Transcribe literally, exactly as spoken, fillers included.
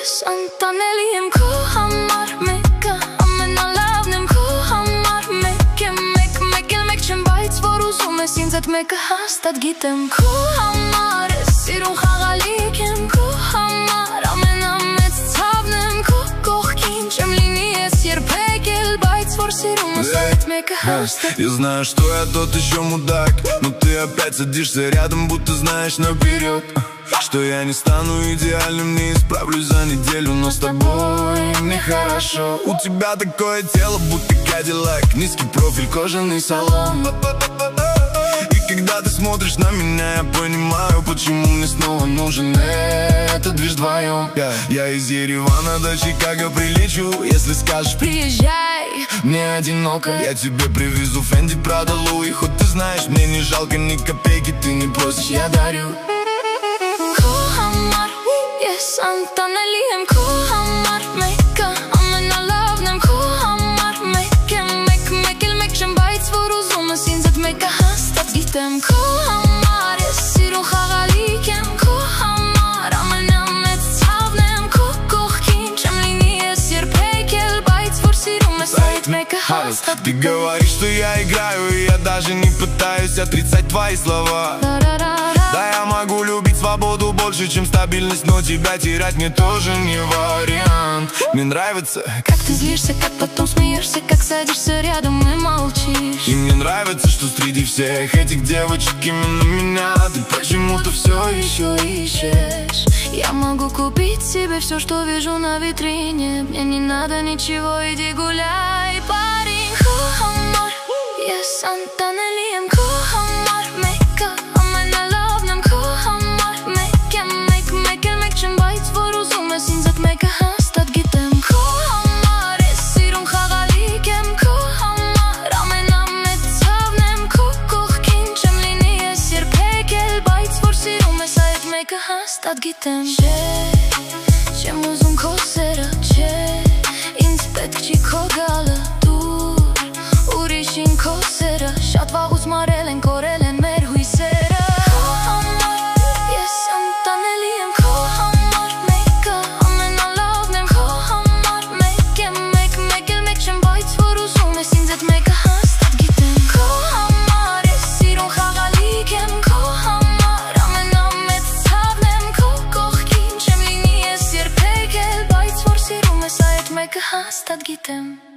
Ես անտանելի եմ քո համար մեկը, ամենալավն եմ քո համար մեկ է, մեկ, մեկ էլ մեկ չեմ, բայց որ ուզում ես ինձ այդ մեկը հաստատ գիտեմ քո համար ես սիրուն խաղալիք եմ քո համար, ամենամեծ ցավն եմ քո կողքին չեմ լինի ես երբեք էլ, բայց որ սիրում ես այդ մեկը հաստատ. Я знаю, что я тот еще мудак, но ты опять садишься рядом, будто знаешь наперед, что я не стану идеальным, не исправлюсь за неделю, но с тобой мне хорошо. У тебя такое тело, будто Кадиллак, низкий профиль, кожаный салон. И когда ты смотришь на меня, я понимаю, почему мне снова нужен этот движ вдвоем. Я, я из Еревана до Чикаго прилечу, если скажешь приезжай, мне одиноко. Я тебе привезу Фенди, Прада, Луи, хоть ты знаешь, мне не жалко ни копейки, ты не просишь, я дарю. Ես անտանելի եմ քո համար մեկը, ամենալավն եմ քո համար մեկ է, մեկ, մեկ էլ մեկ չեմ, բայց որ ուզում ես ինձ այդ մեկը հաստատ գիտեմ քո համար ես սիրուն խաղալիք եմ քո համար, ամենամեծ ցավն եմ քո կողքին չեմ լինի ես երբեք էլ, բայց որ սիրում ես այդ մեկը հաստատ Ты говоришь, что я играю, и я даже не пытаюсь отрицать твои слова. Да, я могу любить свободу больше, чем стабильность, но тебя терять мне тоже не вариант. Мне нравится, как ты злишься, как потом смеешься, как садишься рядом и молчишь. И мне нравится, что среди всех этих девочек именно меня ты почему-то все еще ищешь. Я могу купить себе все, что вижу на витрине, мне не надо ничего, иди гуляй, парень. Քո համար ես անտանելի եմ քո համար մեկը, ամենալավն եմ քո համար մեկ է, մեկ, մեկ էլ մեկ չեմ, բայց որ ուզում ես ինձ այդ մեկը հաստատ գիտեմ քո համար ես սիրուն խաղալիք եմ քո համար, ամենամեծ ցավն եմ քո կողքին չեմ լինի ես երբեք էլ, բայց որ սիրում ես այդ մեկը հաստատ գիտեմ. Չէ, չեմ ուզում քո սերը, չէ, ինձ պետք չի քո գալը, ուրիշին քո սերը, շատ վաղուց մարել են, կորել են մեր հույսերը. Քո համար ես անտանելի եմ քո համար մեկը, ամենալավն եմ քո համար մեկ է, մեկ, մեկ էլ մեկ չեմ, բայց որ ուզում ես ինձ այդ մեկը հաստատ գիտեմ քո համար ես սիրուն խաղալիք եմ քո համար, ամենամեծ ցավն եմ քո կողքին չեմ լինի ես երբեք էլ, բայց որ սիրում ես այդ մեկը հաստատ գիտեմ.